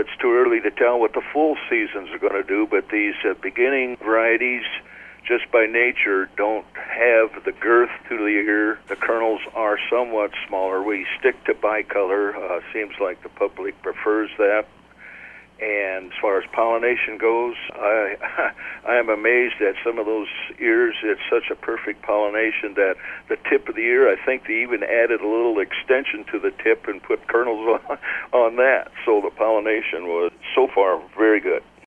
it's too early to tell what the full seasons are going to do, but these beginning varieties, just by nature, don't have the girth to the ear. The kernels are somewhat smaller. We stick to bicolor. Seems like the public prefers that. And as far as pollination goes, I am amazed at some of those ears. It's such a perfect pollination that the tip of the ear, I think they even added a little extension to the tip and put kernels on that. So the pollination was so far very good.